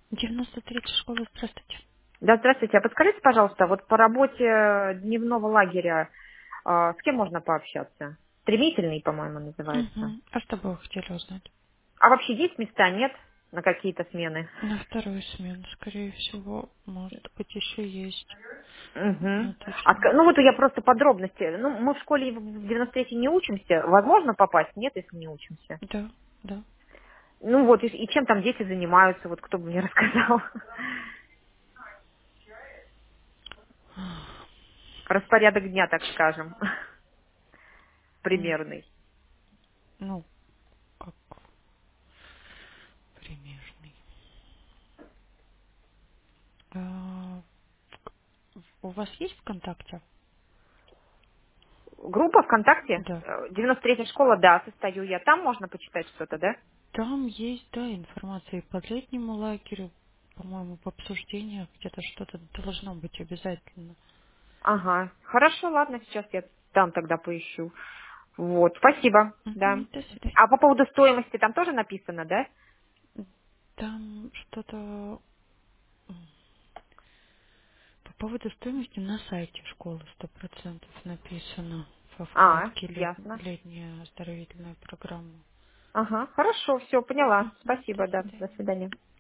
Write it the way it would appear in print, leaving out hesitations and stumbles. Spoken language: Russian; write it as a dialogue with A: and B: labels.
A: 93 школа, здравствуйте.
B: Да, здравствуйте. А подскажите, пожалуйста, вот по работе дневного лагеря с кем можно пообщаться? Стремительный, по-моему, называется.
A: Угу. А что бы вы хотели узнать?
B: А вообще есть места, нет? На какие-то смены?
A: На вторую смену, скорее всего, может быть, еще есть.
B: Угу.
A: Но точно.
B: Ну вот я просто подробности. Ну, мы в школе в 93 не учимся. Возможно попасть? Нет, если не учимся.
A: Да, да.
B: Ну вот, и чем там дети занимаются? Вот кто бы мне рассказал. Распорядок дня, так скажем.
A: М,
B: Примерный.
A: Ну, как примерный. А, у вас есть ВКонтакте?
B: Группа ВКонтакте,
A: Да.
B: 93-я школа, да, состою я. Там можно почитать что-то, да?
A: Там есть, да, информация и по летнему лагерю, по-моему, в обсуждениях где-то что-то должно быть обязательно.
B: Ага, хорошо, ладно, сейчас я там тогда поищу. Вот, спасибо, да.
A: Мгм, до свидания.
B: А по поводу стоимости там тоже написано, да?
A: Там что-то по поводу стоимости на сайте школы 100% написано во
B: А,
A: вкладке
B: ясно.
A: летняя оздоровительная программа.
B: Ага, хорошо, все, поняла.
A: Мгм, до
B: Спасибо, да, до
A: свидания.
B: свидания.